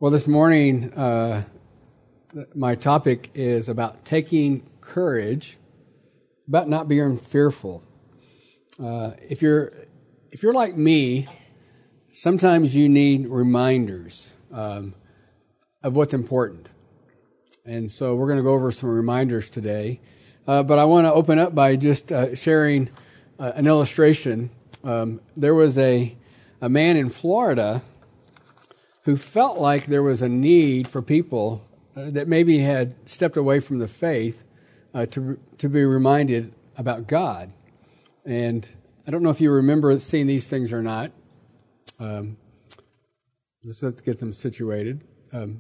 Well, this morning, my topic is about taking courage, about not being fearful. If you're like me, sometimes you need reminders of what's important. And so we're going to go over some reminders today. But I want to open up by just sharing an illustration. There was a man in Florida who felt like there was a need for people that maybe had stepped away from the faith to be reminded about God. And I don't know if you remember seeing these things or not. Let's get them situated. I'm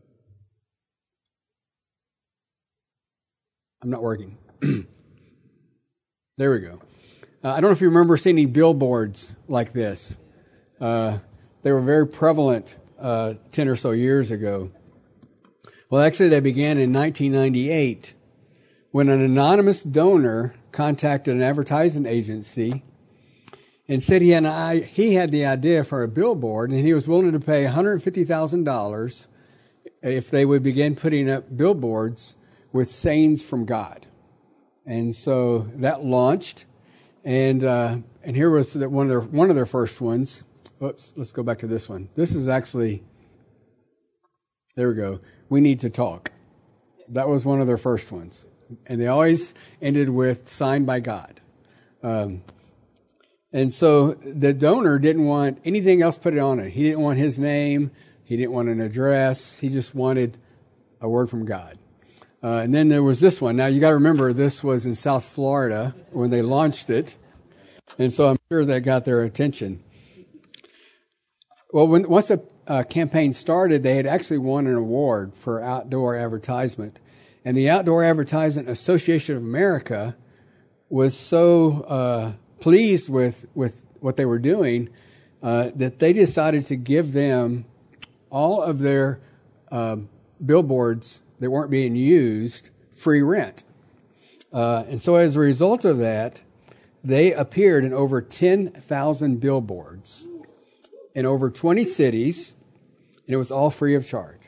not working. There we go. I don't know if you remember seeing any billboards like this. They were very prevalent 10 or so years ago. Well, actually, they began in 1998 when an anonymous donor contacted an advertising agency and said he had the idea for a billboard, and he was willing to pay $150,000 if they would begin putting up billboards with sayings from God. And so that launched, and here was one of their first ones. Oops, let's go back to this one. This is actually, there we go. We need to talk. That was one of their first ones. And they always ended with signed by God. And so the donor didn't want anything else put on it. He didn't want his name. He didn't want an address. He just wanted a word from God. And then there was this one. Now, you got to remember, this was in South Florida when they launched it. And so I'm sure that got their attention. Well, once the campaign started, they had actually won an award for outdoor advertisement. And the Outdoor Advertising Association of America was so pleased with what they were doing that they decided to give them all of their billboards that weren't being used free rent. And so as a result of that, they appeared in over 10,000 billboards in over 20 cities, and it was all free of charge.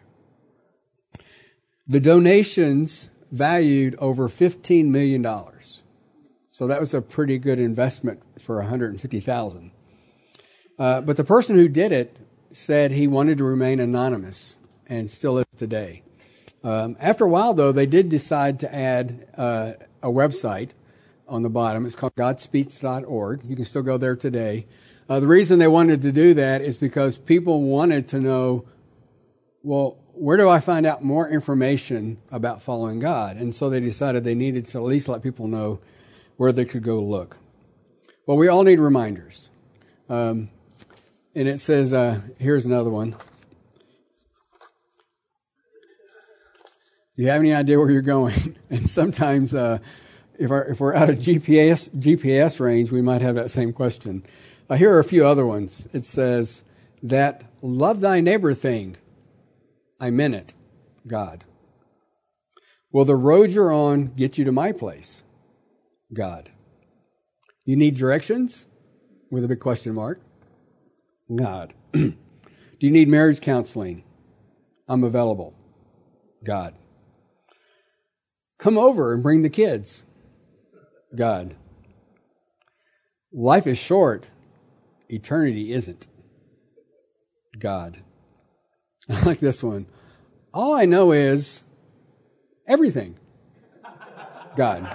The donations valued over $15 million. So that was a pretty good investment for $150,000. But the person who did it said he wanted to remain anonymous and still is today. After a while, though, they did decide to add a website on the bottom. It's called godspeaks.org. You can still go there today. The reason they wanted to do that is because people wanted to know, well, where do I find out more information about following God? And so they decided they needed to at least let people know where they could go look. Well, we all need reminders. And it says, here's another one. Do you have any idea where you're going? And sometimes if we're out of GPS range, we might have that same question. Here are a few other ones. It says, that love thy neighbor thing, I meant it, God. Will the road you're on get you to my place? God. You need directions? With a big question mark. God. Do you need marriage counseling? I'm available. God. Come over and bring the kids. God. Life is short. Eternity isn't. God. I like this one. All I know is everything. God.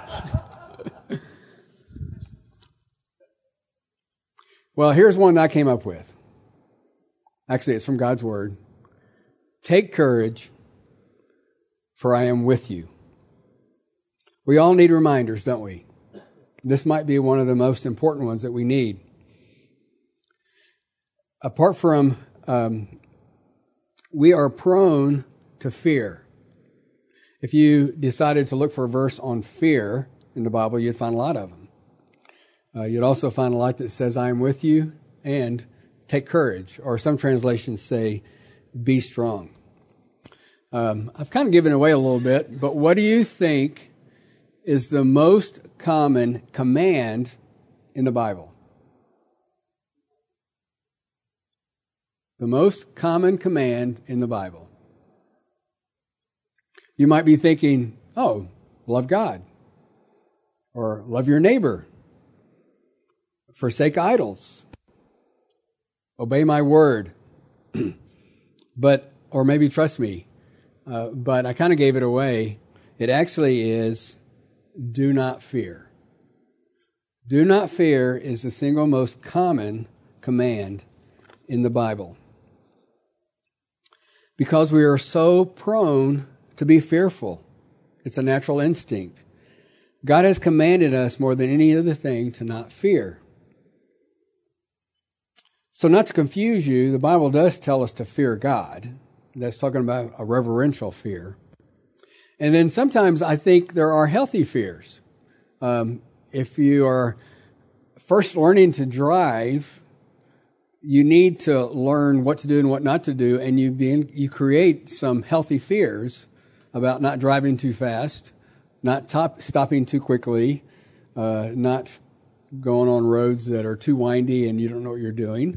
Well, here's one that I came up with. Actually, it's from God's Word. Take courage, for I am with you. We all need reminders, don't we? This might be one of the most important ones that we need. Apart from, we are prone to fear. If you decided to look for a verse on fear in the Bible, you'd find a lot of them. You'd also find a lot that says, I am with you, and take courage. Or some translations say, be strong. I've kind of given away a little bit, but what do you think is the most common command in the Bible? The most common command in the Bible. You might be thinking, oh, love God. Or love your neighbor. Forsake idols. Obey my word. Or maybe trust me. But I kind of gave it away. It actually is, do not fear. Do not fear is the single most common command in the Bible. Because we are so prone to be fearful. It's a natural instinct. God has commanded us more than any other thing to not fear. So not to confuse you, the Bible does tell us to fear God. That's talking about a reverential fear. And then sometimes I think there are healthy fears. If you are first learning to drive, you need to learn what to do and what not to do, and you create some healthy fears about not driving too fast, not stopping too quickly, not going on roads that are too windy and you don't know what you're doing.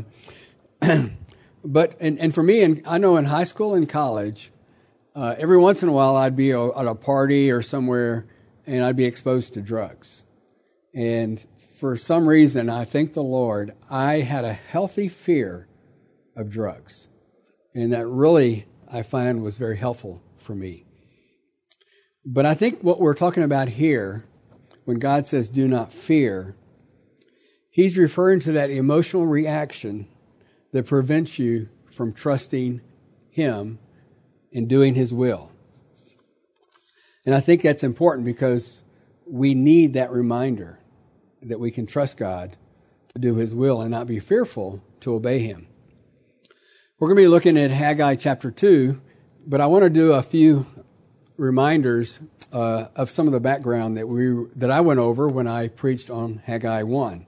But for me, and I know in high school and college, every once in a while I'd be at a party or somewhere and I'd be exposed to drugs. And for some reason, I thank the Lord, I had a healthy fear of drugs. And that really, I find, was very helpful for me. But I think what we're talking about here, when God says do not fear, he's referring to that emotional reaction that prevents you from trusting him and doing his will. And I think that's important because we need that reminder that we can trust God to do his will and not be fearful to obey him. We're going to be looking at Haggai chapter 2, but I want to do a few reminders of some of the background that I went over when I preached on Haggai 1.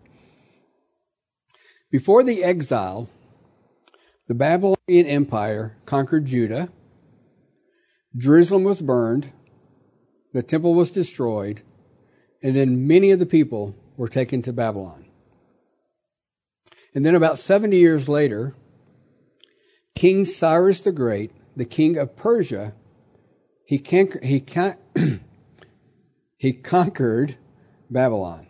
Before the exile, the Babylonian Empire conquered Judah. Jerusalem was burned. The temple was destroyed. And then many of the people were taken to Babylon. And then about 70 years later, King Cyrus the Great, the king of Persia, he conquered Babylon.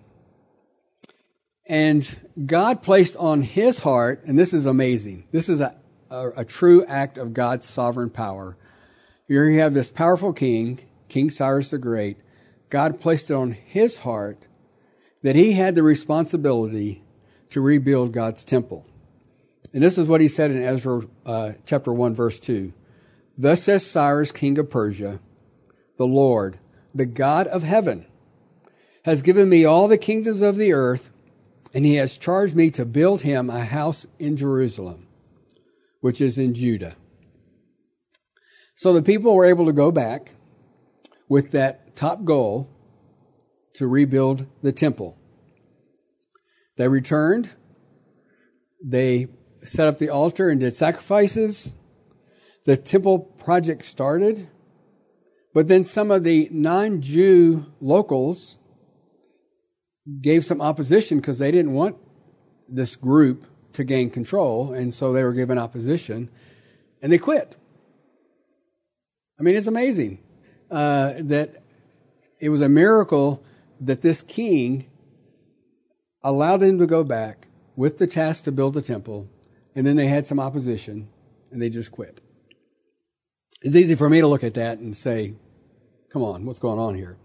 And God placed on his heart, and this is amazing, this is a true act of God's sovereign power. Here you have this powerful king, King Cyrus the Great. God placed it on his heart that he had the responsibility to rebuild God's temple. And this is what he said in Ezra chapter 1, verse 2. Thus says Cyrus, king of Persia, the Lord, the God of heaven, has given me all the kingdoms of the earth, and he has charged me to build him a house in Jerusalem, which is in Judah. So the people were able to go back with that top goal to rebuild the temple. They returned. They set up the altar and did sacrifices. The temple project started. But then some of the non-Jew locals gave some opposition because they didn't want this group to gain control. And so they were given opposition. And they quit. I mean, it's amazing that it was a miracle that this king allowed them to go back with the task to build the temple, and then they had some opposition, and they just quit. It's easy for me to look at that and say, come on, what's going on here?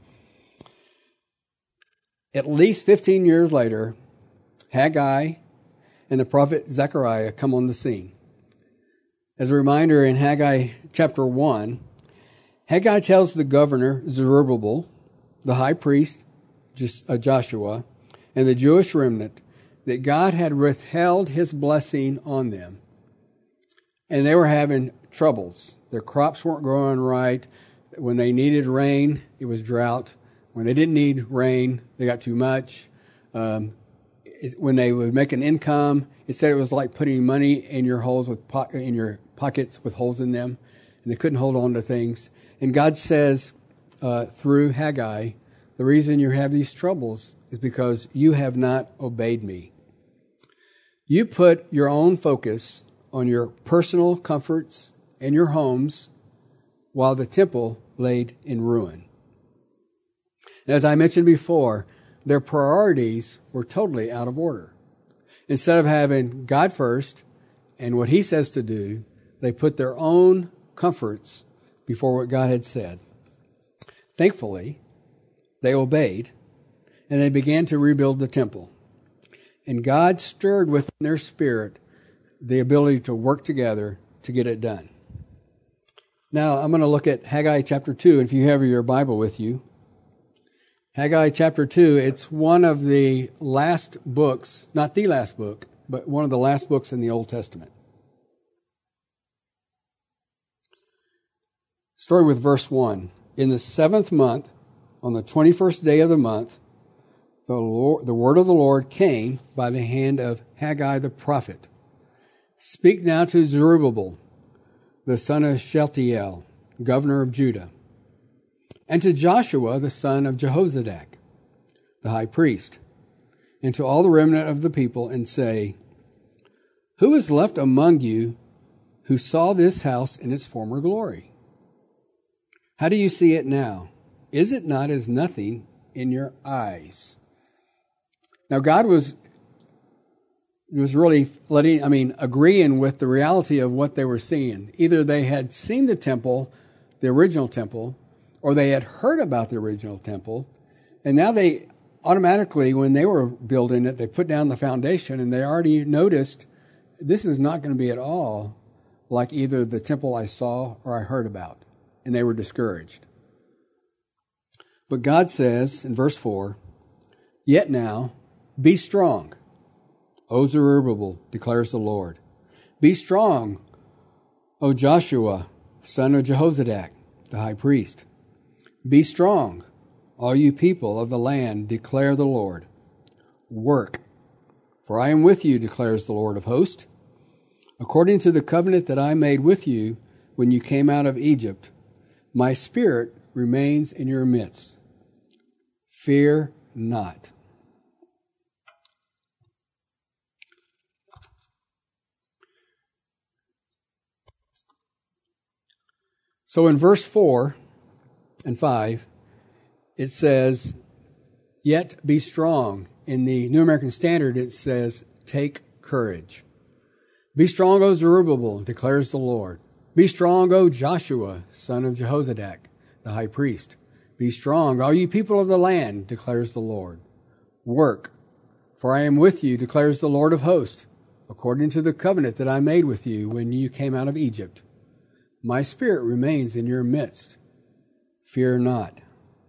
At least 15 years later, Haggai and the prophet Zechariah come on the scene. As a reminder, in Haggai chapter 1, Haggai tells the governor, Zerubbabel, the high priest, Joshua, and the Jewish remnant that God had withheld his blessing on them. And they were having troubles. Their crops weren't growing right. When they needed rain, it was drought. When they didn't need rain, they got too much. When they would make an income, it said it was like putting money in your in your pockets with holes in them, and they couldn't hold on to things. And God says through Haggai, the reason you have these troubles is because you have not obeyed me. You put your own focus on your personal comforts and your homes while the temple laid in ruin. And as I mentioned before, their priorities were totally out of order. Instead of having God first and what He says to do, they put their own comforts before what God had said. Thankfully, they obeyed, and they began to rebuild the temple. And God stirred within their spirit the ability to work together to get it done. Now, I'm going to look at Haggai chapter 2, if you have your Bible with you. Haggai chapter 2, it's one of the last books, not the last book, but one of the last books in the Old Testament. Story with verse 1. In the 7th month, on the 21st day of the month, the word of the Lord came by the hand of Haggai the prophet. Speak now to Zerubbabel, the son of Shealtiel, governor of Judah, and to Joshua, the son of Jehozadak, the high priest, and to all the remnant of the people, and say, Who is left among you who saw this house in its former glory? How do you see it now? Is it not as nothing in your eyes? Now, God was really agreeing with the reality of what they were seeing. Either they had seen the temple, the original temple, or they had heard about the original temple, and now they automatically, when they were building it, they put down the foundation, and they already noticed this is not going to be at all like either the temple I saw or I heard about, and they were discouraged. But God says in verse 4, Yet now, be strong, O Zerubbabel, declares the Lord. Be strong, O Joshua, son of Jehozadak, the high priest. Be strong, all you people of the land, declare the Lord. Work, for I am with you, declares the Lord of hosts. According to the covenant that I made with you when you came out of Egypt, my spirit remains in your midst. Fear not. So in verse 4 and 5, it says, Yet be strong. In the New American Standard, it says, Take courage. Be strong, O Zerubbabel, declares the Lord. Be strong, O Joshua, son of Jehozadak, the high priest. Be strong, all you people of the land, declares the Lord. Work, for I am with you, declares the Lord of hosts, according to the covenant that I made with you when you came out of Egypt. My spirit remains in your midst. Fear not.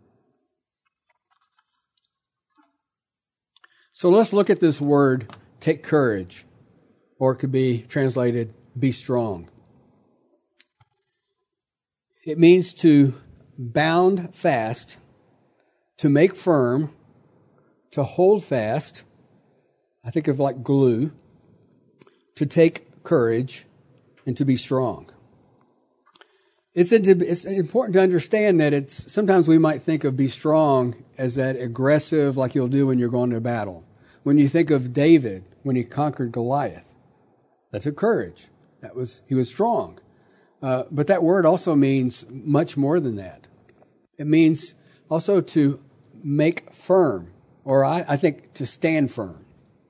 So let's look at this word, take courage, or it could be translated, be strong. It means to bound fast, to make firm, to hold fast. I think of like glue, to take courage, and to be strong. It's important to understand that sometimes we might think of be strong as that aggressive, like you'll do when you're going to battle. When you think of David, when he conquered Goliath, that's a courage. He was strong. But that word also means much more than that. It means also to make firm, or I think to stand firm.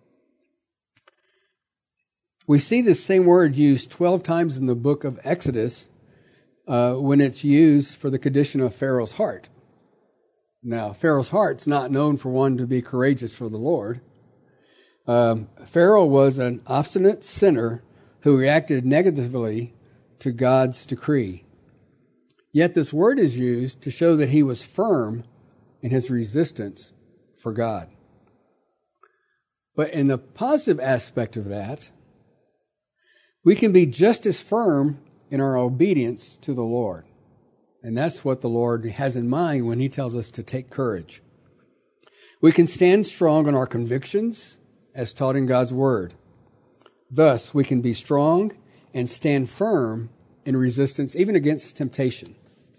We see this same word used 12 times in the book of Exodus when it's used for the condition of Pharaoh's heart. Now, Pharaoh's heart's not known for one to be courageous for the Lord. Pharaoh was an obstinate sinner who reacted negatively to God's decree. Yet this word is used to show that he was firm in his resistance for God. But in the positive aspect of that, we can be just as firm in our obedience to the Lord. And that's what the Lord has in mind when he tells us to take courage. We can stand strong in our convictions as taught in God's word. Thus, we can be strong and stand firm in resistance, even against temptation.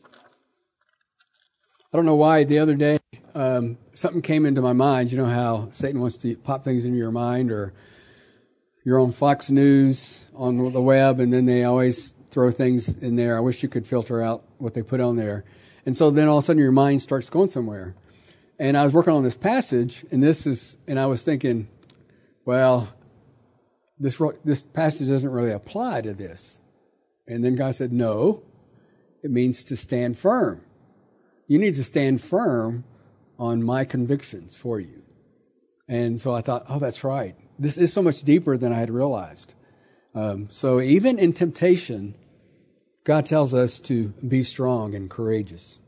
I don't know why the other day something came into my mind. You know how Satan wants to pop things into your mind or you're on Fox News on the web, and then they always throw things in there. I wish you could filter out what they put on there. And so then all of a sudden your mind starts going somewhere. And I was working on this passage, and I was thinking, well, this passage doesn't really apply to this. And then God said, no, it means to stand firm. You need to stand firm on my convictions for you. And so I thought, oh, that's right. This is so much deeper than I had realized. So even in temptation, God tells us to be strong and courageous.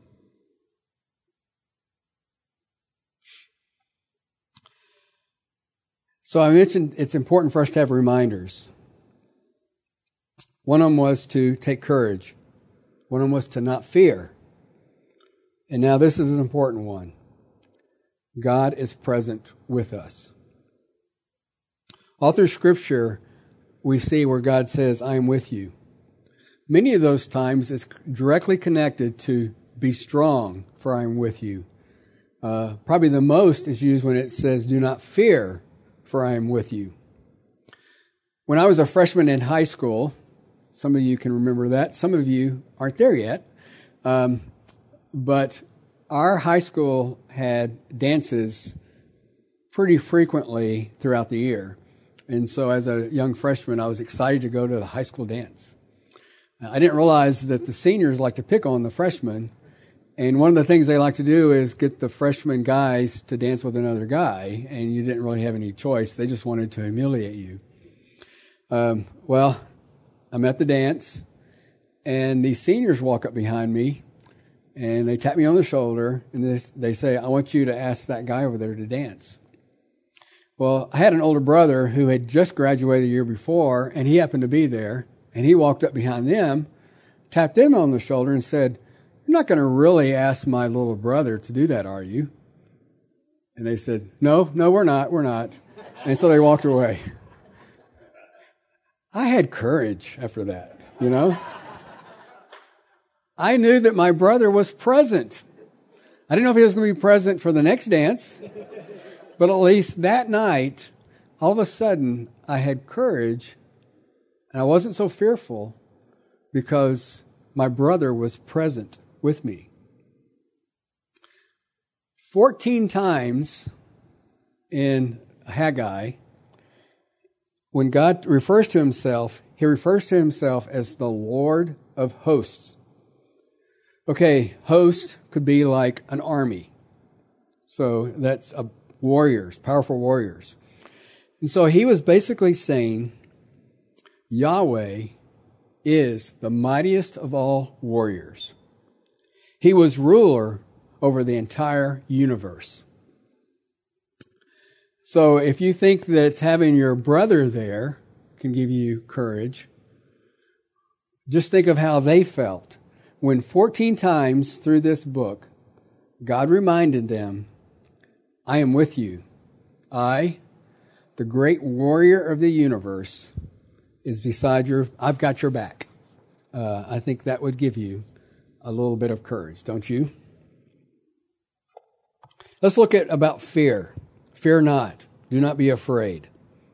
So I mentioned it's important for us to have reminders. One of them was to take courage. One of them was to not fear. And now this is an important one. God is present with us. All through Scripture, we see where God says, I am with you. Many of those times it's directly connected to be strong, for I am with you. Probably the most is used when it says, do not fear, for I am with you. When I was a freshman in high school, some of you can remember that. Some of you aren't there yet. But our high school had dances pretty frequently throughout the year. And so as a young freshman, I was excited to go to the high school dance. I didn't realize that the seniors like to pick on the freshmen. And one of the things they like to do is get the freshman guys to dance with another guy. And you didn't really have any choice. They just wanted to humiliate you. Well, I'm at the dance, and these seniors walk up behind me, and they tap me on the shoulder, and they say, I want you to ask that guy over there to dance. Well, I had an older brother who had just graduated the year before, and he happened to be there, and he walked up behind them, tapped them on the shoulder, and said, you're not going to really ask my little brother to do that, are you? And they said, no, we're not. And so they walked away. I had courage after that, you know. I knew that my brother was present. I didn't know if he was going to be present for the next dance, but at least that night, all of a sudden, I had courage, and I wasn't so fearful because my brother was present with me. 14 times in Haggai, when God refers to himself, he refers to himself as the Lord of hosts. Okay, host could be like an army. So that's warriors, powerful warriors. And so he was basically saying Yahweh is the mightiest of all warriors. He was ruler over the entire universe. So if you think that having your brother there can give you courage, just think of how they felt when 14 times through this book, God reminded them, I am with you. I, the great warrior of the universe, is beside I've got your back. I think that would give you a little bit of courage, don't you? Let's look at about fear. Fear not. Do not be afraid.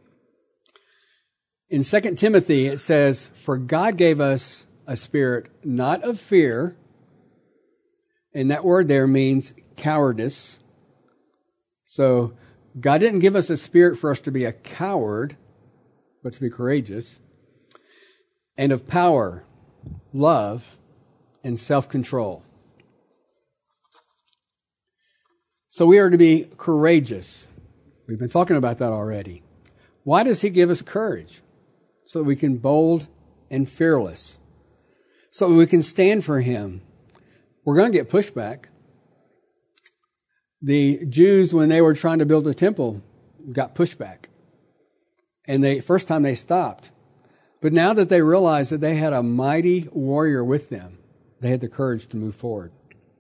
In 2 Timothy, it says, for God gave us a spirit not of fear, and that word there means cowardice. So God didn't give us a spirit for us to be a coward, but to be courageous, and of power, love, and self-control. So we are to be courageous. We've been talking about that already. Why does he give us courage? So that we can be bold and fearless. So that we can stand for him. We're going to get pushback. The Jews, when they were trying to build the temple, got pushback. And first time they stopped. But now that they realized that they had a mighty warrior with them, they had the courage to move forward.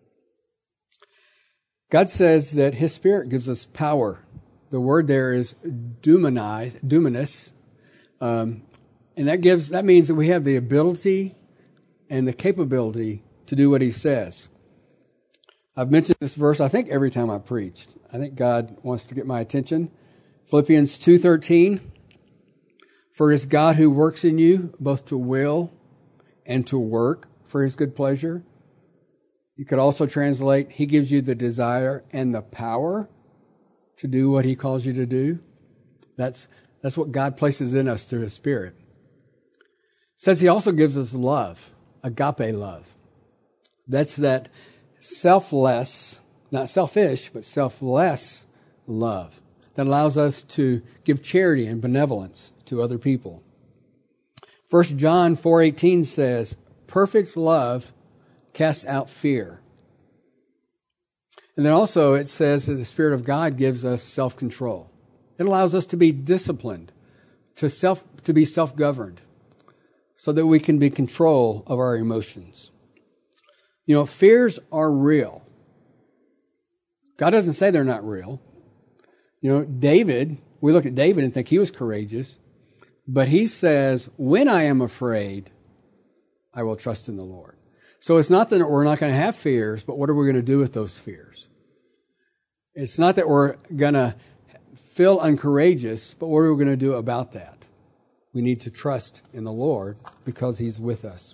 God says that his Spirit gives us power. The word there is dunamis, and that means that we have the ability and the capability to do what he says. I've mentioned this verse, I think, every time I preached. I think God wants to get my attention. Philippians 2:13. For it is God who works in you both to will and to work for his good pleasure. You could also translate, he gives you the desire and the power to do what he calls you to do. That's what God places in us through his Spirit. It says he also gives us love, agape love. That's that selfless, not selfish, but selfless love that allows us to give charity and benevolence to other people. 1 John 4:18 says, perfect love casts out fear. And then also it says that the Spirit of God gives us self-control. It allows us to be disciplined, to be self-governed, so that we can be in control of our emotions. You know, fears are real. God doesn't say they're not real. You know, David, we look at David and think he was courageous, but he says, when I am afraid, I will trust in the Lord. So it's not that we're not going to have fears, but what are we going to do with those fears? It's not that we're going to feel uncourageous, but what are we going to do about that? We need to trust in the Lord because he's with us.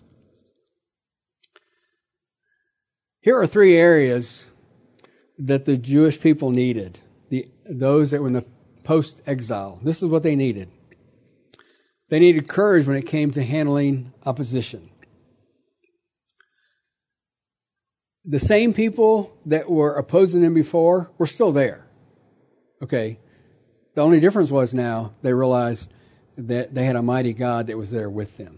Here are 3 areas that the Jewish people needed, those that were in the post-exile. This is what they needed. They needed courage when it came to handling opposition. The same people that were opposing them before were still there. Okay. The only difference was now they realized that they had a mighty God that was there with them.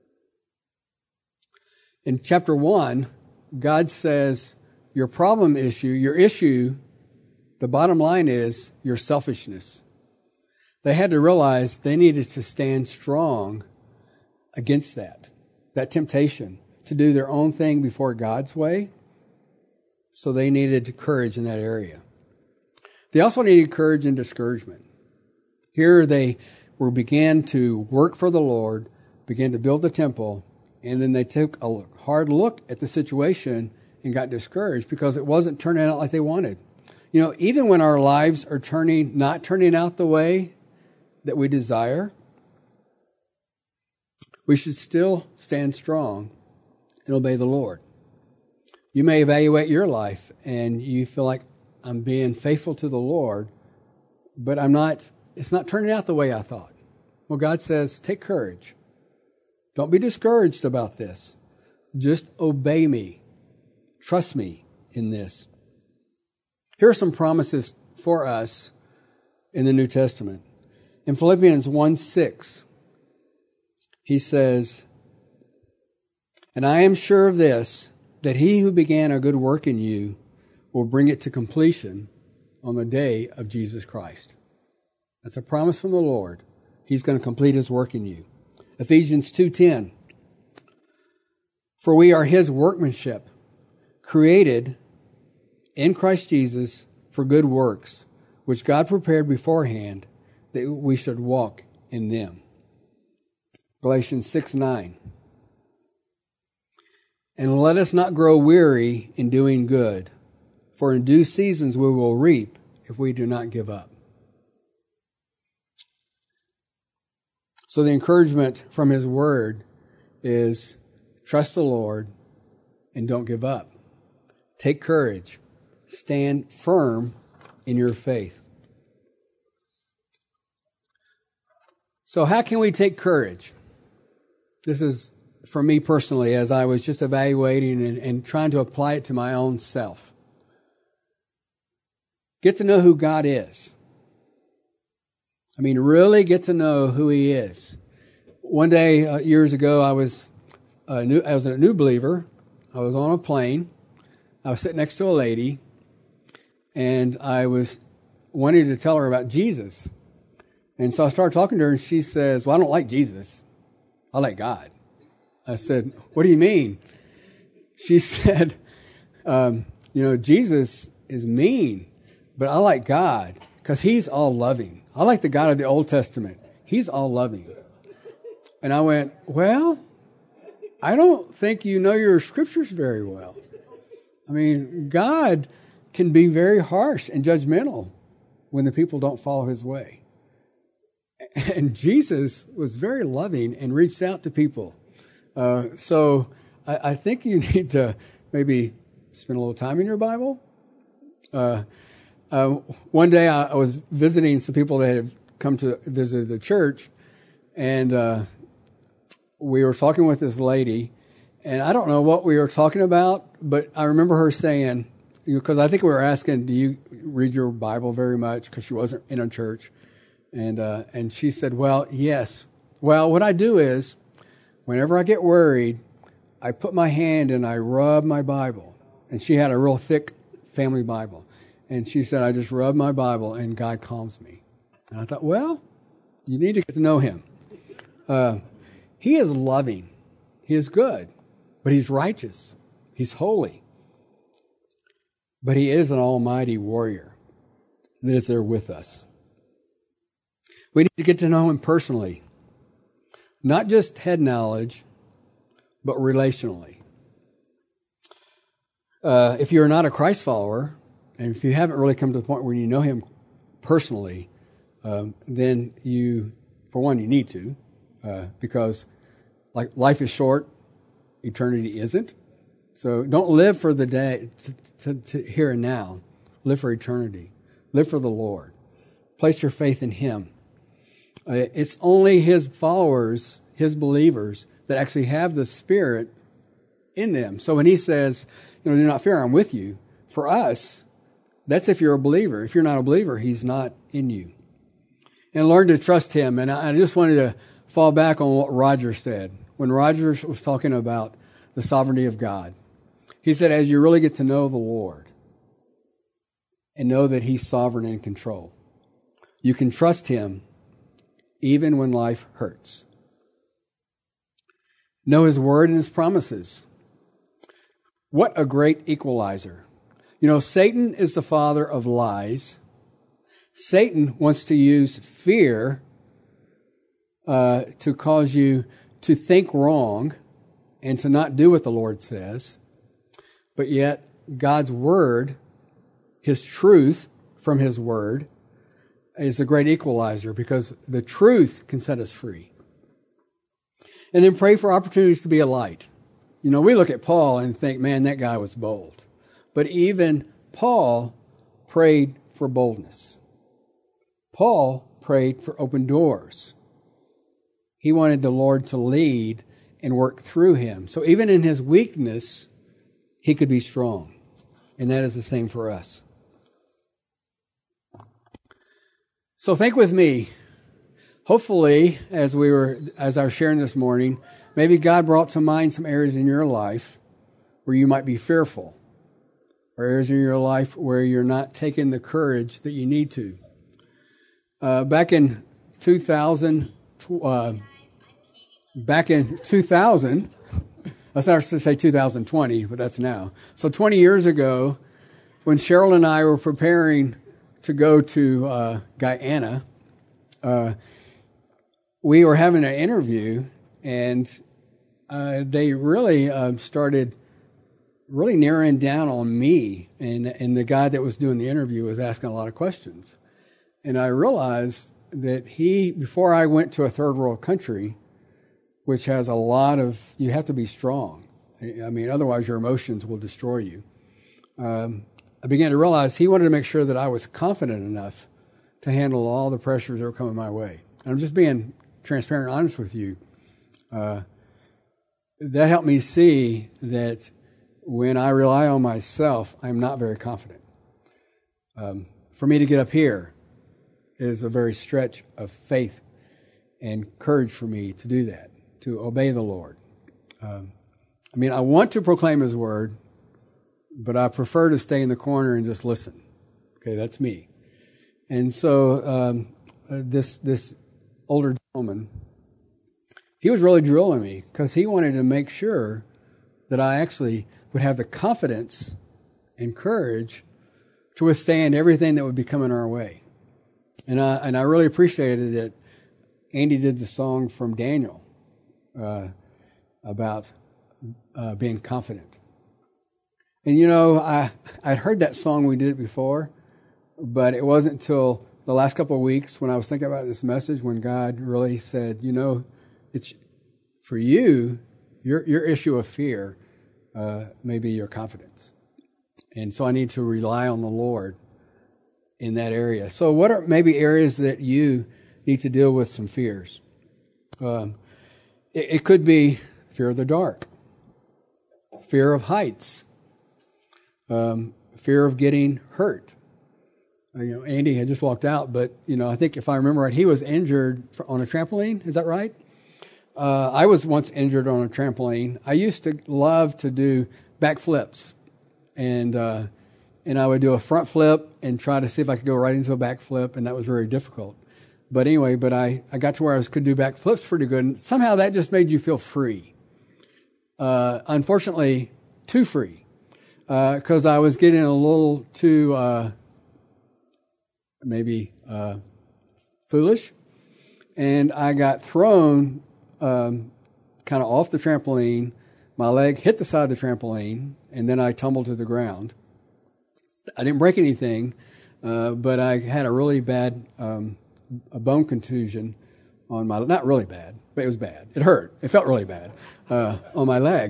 In chapter 1, God says, your issue, the bottom line is your selfishness. They had to realize they needed to stand strong against that temptation to do their own thing before God's way. So they needed courage in that area. They also needed courage and discouragement. Here they began to work for the Lord, began to build the temple, and then they took a hard look at the situation and got discouraged because it wasn't turning out like they wanted. You know, even when our lives are not turning out the way that we desire, we should still stand strong and obey the Lord. You may evaluate your life and you feel like I'm being faithful to the Lord, but it's not turning out the way I thought. Well, God says, take courage. Don't be discouraged about this. Just obey me. Trust me in this. Here are some promises for us in the New Testament. In Philippians 1:6, he says, and I am sure of this, that he who began a good work in you will bring it to completion on the day of Jesus Christ. That's a promise from the Lord. He's going to complete his work in you. Ephesians 2:10. For we are his workmanship, created in Christ Jesus for good works, which God prepared beforehand that we should walk in them. Galatians 6:9. And let us not grow weary in doing good, for in due seasons we will reap if we do not give up. So the encouragement from his word is trust the Lord and don't give up. Take courage. Stand firm in your faith. So how can we take courage? This is for me personally, as I was just evaluating and trying to apply it to my own self. Get to know who God is. I mean, really get to know who he is. One day, years ago, I was a new believer. I was on a plane. I was sitting next to a lady, and I was wanting to tell her about Jesus. And so I started talking to her, and she says, well, I don't like Jesus. I like God. I said, what do you mean? She said, Jesus is mean, but I like God because he's all loving. I like the God of the Old Testament. He's all loving. And I went, well, I don't think you know your scriptures very well. I mean, God can be very harsh and judgmental when the people don't follow his way. And Jesus was very loving and reached out to people. So I think you need to maybe spend a little time in your Bible. One day I was visiting some people that had come to visit the church, and we were talking with this lady, and I don't know what we were talking about, but I remember her saying, because I think we were asking, do you read your Bible very much? Because she wasn't in a church. And she said, well, yes. Well, what I do is, whenever I get worried, I put my hand and I rub my Bible. And she had a real thick family Bible. And she said, I just rub my Bible and God calms me. And I thought, well, you need to get to know him. He is loving. He is good. But he's righteous. He's holy. But he is an almighty warrior that is there with us. We need to get to know him personally. Not just head knowledge, but relationally. If you're not a Christ follower, and if you haven't really come to the point where you know him personally, then for one, you need to, because like life is short, eternity isn't. So don't live for the day, to here and now. Live for eternity. Live for the Lord. Place your faith in him. It's only his followers, his believers, that actually have the Spirit in them. So when he says, do not fear, I'm with you, for us, that's if you're a believer. If you're not a believer, he's not in you. And learn to trust him. And I just wanted to fall back on what Roger said. When Roger was talking about the sovereignty of God, he said, as you really get to know the Lord and know that he's sovereign and in control, you can trust him even when life hurts. Know his word and his promises. What a great equalizer. Satan is the father of lies. Satan wants to use fear to cause you to think wrong and to not do what the Lord says. But yet, God's word, his truth from his word, is a great equalizer because the truth can set us free. And then pray for opportunities to be a light. We look at Paul and think, man, that guy was bold. But even Paul prayed for boldness. Paul prayed for open doors. He wanted the Lord to lead and work through him. So even in his weakness, he could be strong. And that is the same for us. So think with me. Hopefully, as I was sharing this morning, maybe God brought to mind some areas in your life where you might be fearful, or areas in your life where you're not taking the courage that you need to. Back in 2000, I started to say 2020, but that's now. So 20 years ago, when Cheryl and I were preparing to go to Guyana, we were having an interview, and they really started really narrowing down on me, and the guy that was doing the interview was asking a lot of questions. And I realized that before I went to a third world country, which has you have to be strong. I mean, otherwise your emotions will destroy you. I began to realize he wanted to make sure that I was confident enough to handle all the pressures that were coming my way. And I'm just being transparent and honest with you. That helped me see that when I rely on myself, I'm not very confident. For me to get up here is a very stretch of faith and courage for me to do that, to obey the Lord. I want to proclaim his word, but I prefer to stay in the corner and just listen. Okay, that's me. And so this older gentleman, he was really drilling me because he wanted to make sure that I actually would have the confidence and courage to withstand everything that would be coming our way. And I really appreciated that Andy did the song from Daniel about being confident. And I'd heard that song, we did it before, but it wasn't until the last couple of weeks when I was thinking about this message, when God really said, it's for you, your issue of fear may be your confidence. And so I need to rely on the Lord in that area. So what are maybe areas that you need to deal with some fears? It could be fear of the dark, fear of heights, fear of getting hurt. Andy had just walked out, but, I think if I remember right, he was injured on a trampoline. Is that right? I was once injured on a trampoline. I used to love to do backflips, and I would do a front flip and try to see if I could go right into a backflip, and that was very difficult. But anyway, I got to where I could do backflips pretty good, and somehow that just made you feel free. Unfortunately, too free, because I was getting a little too foolish, and I got thrown kind of off the trampoline. My leg hit the side of the trampoline, and then I tumbled to the ground. I didn't break anything, but I had a really bad a bone contusion on my, not really bad, but it was bad. It hurt. It felt really bad on my leg.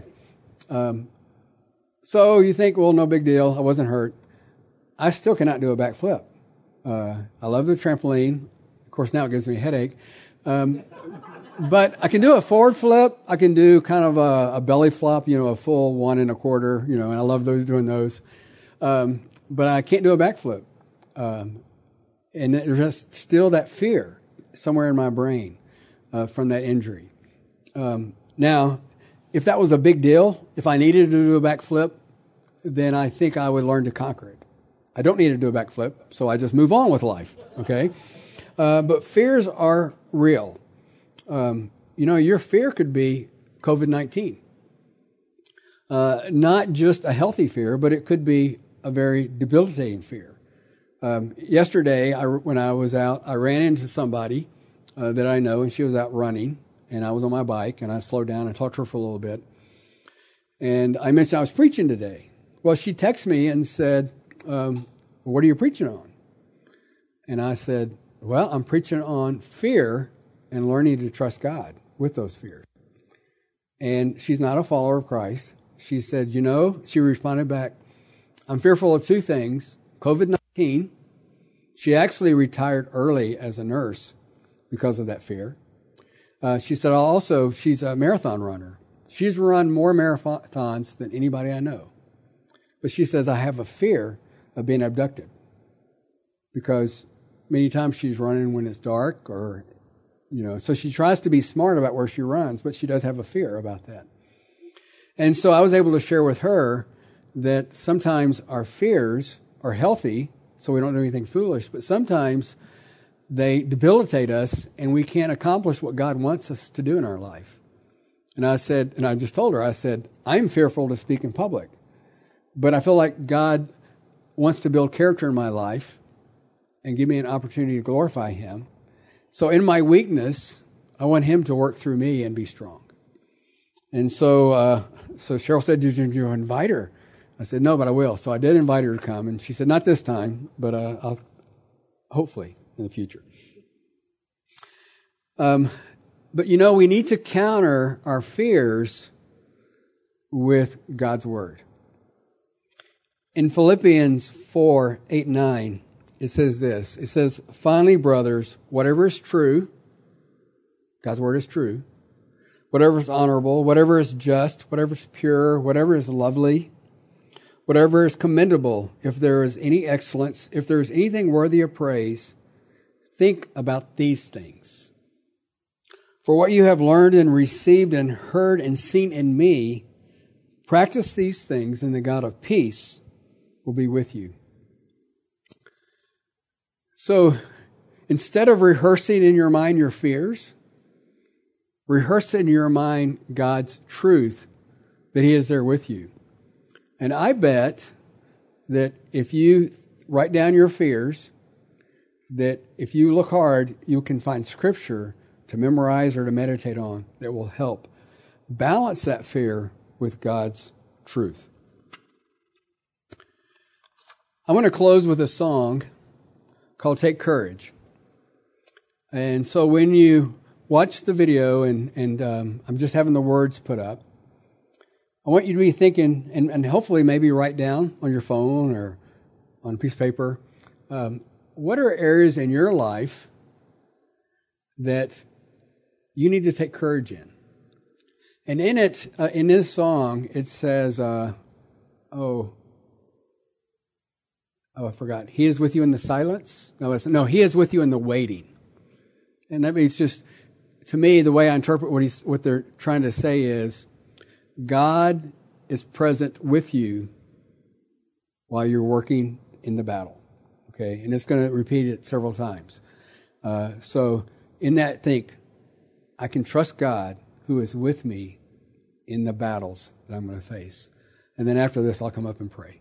So you think, well, no big deal. I wasn't hurt. I still cannot do a backflip. I love the trampoline. Of course, now it gives me a headache. But I can do a forward flip. I can do kind of a belly flop, a full 1 1/4, and I love doing those. But I can't do a backflip. And there's just still that fear somewhere in my brain from that injury. Now, if that was a big deal, if I needed to do a backflip, then I think I would learn to conquer it. I don't need to do a backflip, so I just move on with life, okay? But fears are real. Your fear could be COVID-19. Not just a healthy fear, but it could be a very debilitating fear. Yesterday, when I was out, I ran into somebody that I know, and she was out running, and I was on my bike, and I slowed down and talked to her for a little bit. And I mentioned I was preaching today. Well, she texted me and said, what are you preaching on? And I said, well, I'm preaching on fear and learning to trust God with those fears. And she's not a follower of Christ. She said, she responded back, I'm fearful of two things, COVID-19. She actually retired early as a nurse because of that fear. She said also she's a marathon runner. She's run more marathons than anybody I know. But she says, I have a fear of being abducted because many times she's running when it's dark or, so she tries to be smart about where she runs, but she does have a fear about that. And so I was able to share with her that sometimes our fears are healthy, so we don't do anything foolish, but sometimes they debilitate us and we can't accomplish what God wants us to do in our life. And I just told her, I said, I'm fearful to speak in public, but I feel like God wants to build character in my life and give me an opportunity to glorify Him. So in my weakness, I want Him to work through me and be strong. And so Cheryl said, did you invite her? I said, no, but I will. So I did invite her to come. And she said, not this time, but I'll hopefully in the future. But we need to counter our fears with God's Word. In Philippians 4:8-9, it says this. It says, finally, brothers, whatever is true, God's Word is true, whatever is honorable, whatever is just, whatever is pure, whatever is lovely, whatever is commendable, if there is any excellence, if there is anything worthy of praise, think about these things. For what you have learned and received and heard and seen in me, practice these things, and the God of peace will be with you. So instead of rehearsing in your mind your fears, rehearse in your mind God's truth that He is there with you. And I bet that if you write down your fears, that if you look hard, you can find scripture to memorize or to meditate on that will help balance that fear with God's truth. I want to close with a song called Take Courage. And so when you watch the video, and I'm just having the words put up, I want you to be thinking, and hopefully maybe write down on your phone or on a piece of paper, what are areas in your life that you need to take courage in? And in it, in this song, it says, I forgot. He is with you in the silence. No, he is with you in the waiting. And that means just, to me, the way I interpret what they're trying to say is, God is present with you while you're working in the battle. Okay, and it's going to repeat it several times. So in that, think, I can trust God who is with me in the battles that I'm going to face. And then after this, I'll come up and pray.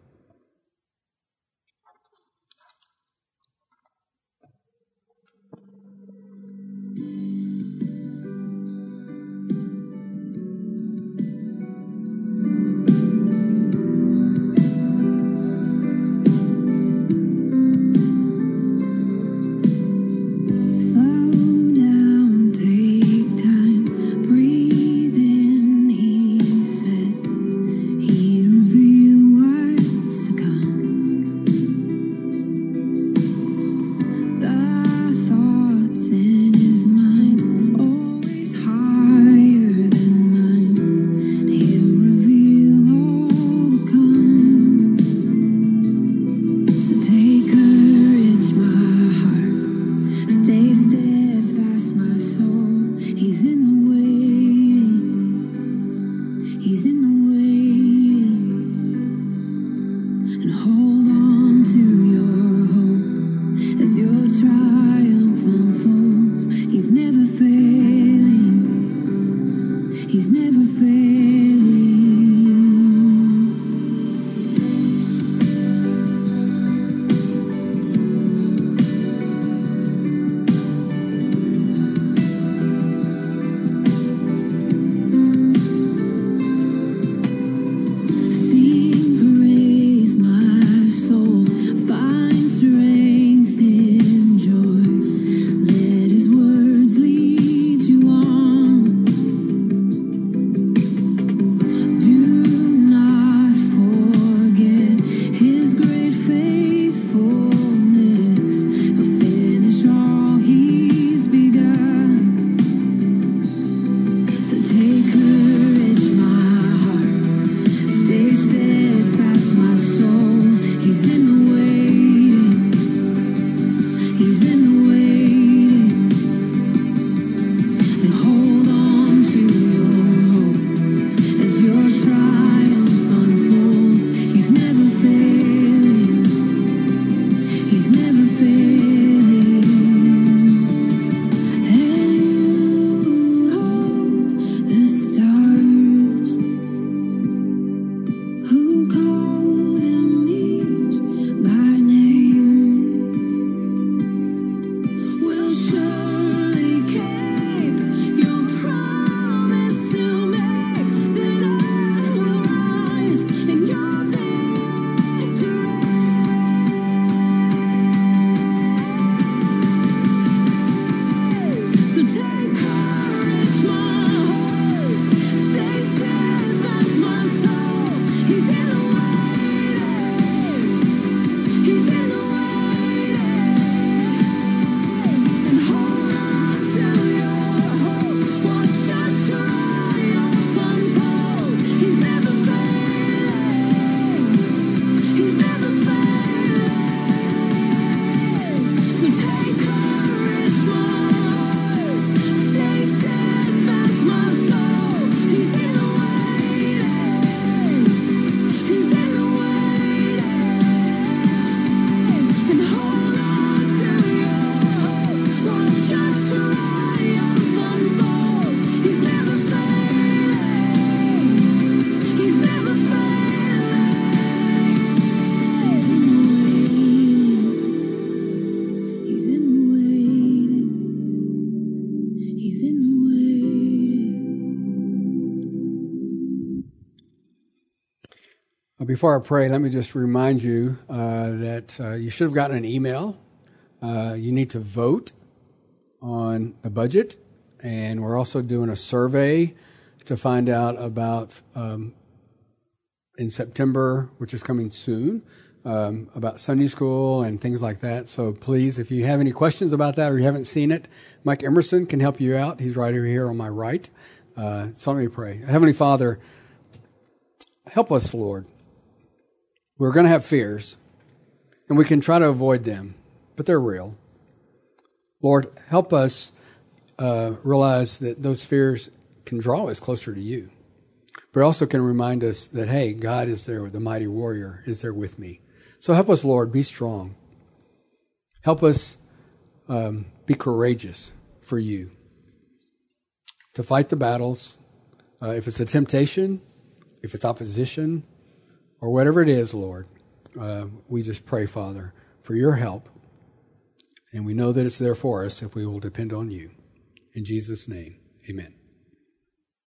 Before I pray, let me just remind you that you should have gotten an email You need to vote on the budget, and we're also doing a survey to find out about in September, which is coming soon, about Sunday school and things like that. So please, if you have any questions about that or you haven't seen it, Mike Emerson can help you out. He's right over here on my right. So let me pray. Heavenly Father, help us, Lord. We're going to have fears, and we can try to avoid them, but they're real. Lord, help us realize that those fears can draw us closer to you, but also can remind us that, hey, God is there, the mighty warrior is there with me. So help us, Lord, be strong. Help us be courageous for you to fight the battles. If it's a temptation, if it's opposition, or whatever it is, Lord, we just pray, Father, for your help. And we know that it's there for us if we will depend on you. In Jesus' name, amen.